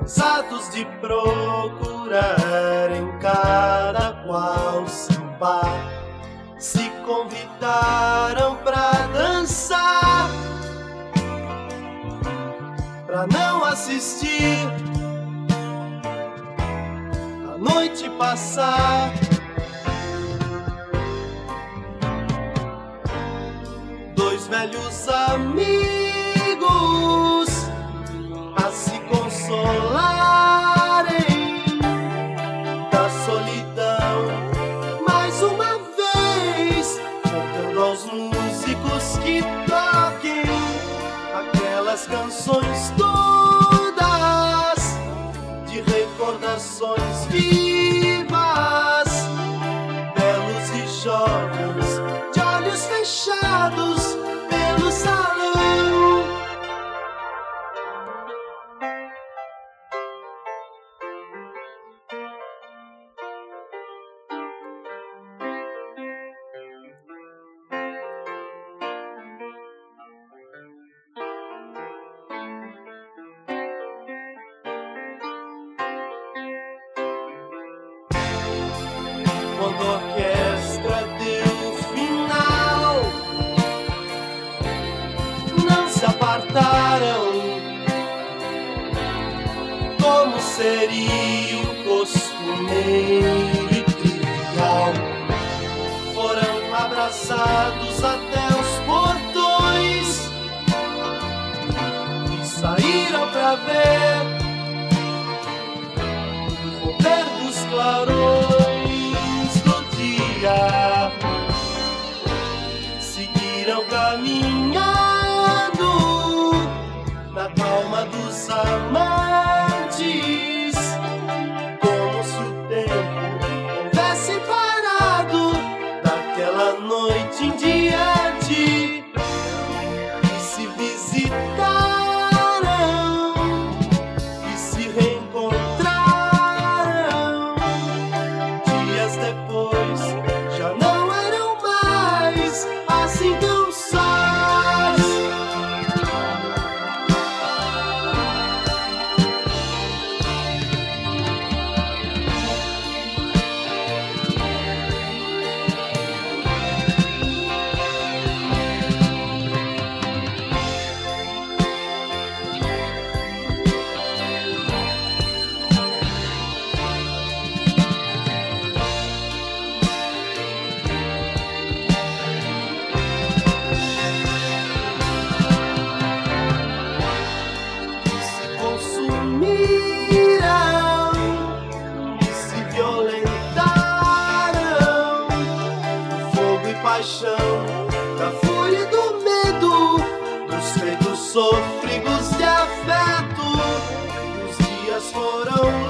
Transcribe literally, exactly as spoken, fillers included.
cansados de procurar em cada qual seu par, se convidaram pra dançar, pra não assistir a noite passar. Dois velhos amigos a se consolarem da solidão, mais uma vez voltando aos músicos que toquem aquelas canções todas de recordações vivas, belos e jovens de olhos fechados pelo salão. Quando a orquestra deu final, não se apartaram, como seria o costumeiro e trivial. Foram abraçados até os portões e saíram pra ver o romper dos clarões do dia. Seguiram caminhando na calma dos amantes, como se o tempo houvesse parado daquela noite em diante, e se visitaram e se reencontraram. Dias depois já não eram mais assim tão sós. Se consumiram e se violentaram, fogo e paixão, da fúria e do medo, dos feitos sôfregos de afeto. Os dias foram